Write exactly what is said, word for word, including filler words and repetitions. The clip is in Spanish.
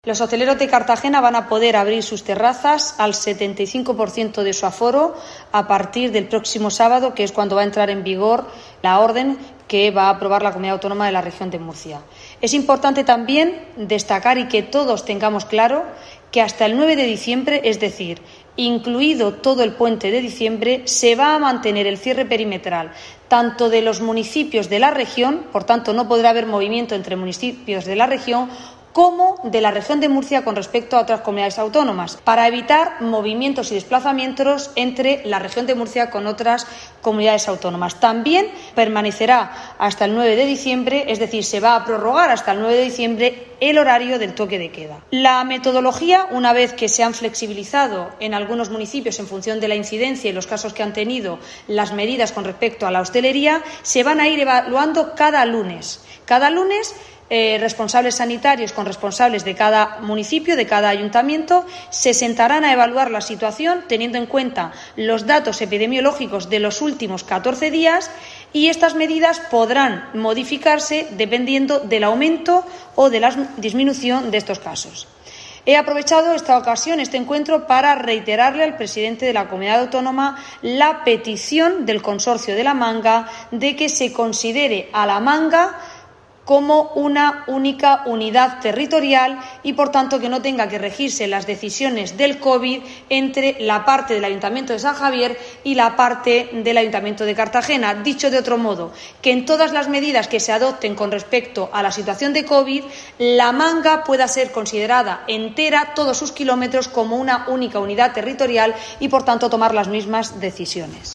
Los hoteleros de Cartagena van a poder abrir sus terrazas al setenta y cinco por ciento de su aforo a partir del próximo sábado, que es cuando va a entrar en vigor la orden que va a aprobar la Comunidad Autónoma de la Región de Murcia. Es importante también destacar y que todos tengamos claro que hasta el nueve de diciembre, es decir, incluido todo el puente de diciembre, se va a mantener el cierre perimetral tanto de los municipios de la región, por tanto no podrá haber movimiento entre municipios de la región, como de la región de Murcia con respecto a otras comunidades autónomas, para evitar movimientos y desplazamientos entre la región de Murcia con otras comunidades autónomas. También permanecerá hasta el nueve de diciembre, es decir, se va a prorrogar hasta el nueve de diciembre el horario del toque de queda. La metodología, una vez que se han flexibilizado en algunos municipios en función de la incidencia y los casos que han tenido las medidas con respecto a la hostelería, se van a ir evaluando cada lunes. Cada lunes Eh, responsables sanitarios con responsables de cada municipio, de cada ayuntamiento, se sentarán a evaluar la situación teniendo en cuenta los datos epidemiológicos de los últimos catorce días y estas medidas podrán modificarse dependiendo del aumento o de la disminución de estos casos. He aprovechado esta ocasión, este encuentro, para reiterarle al presidente de la Comunidad Autónoma la petición del Consorcio de La Manga de que se considere a La Manga como una única unidad territorial y, por tanto, que no tenga que regirse las decisiones del COVID entre la parte del Ayuntamiento de San Javier y la parte del Ayuntamiento de Cartagena. Dicho de otro modo, que en todas las medidas que se adopten con respecto a la situación de COVID, La Manga pueda ser considerada entera, todos sus kilómetros, como una única unidad territorial y, por tanto, tomar las mismas decisiones.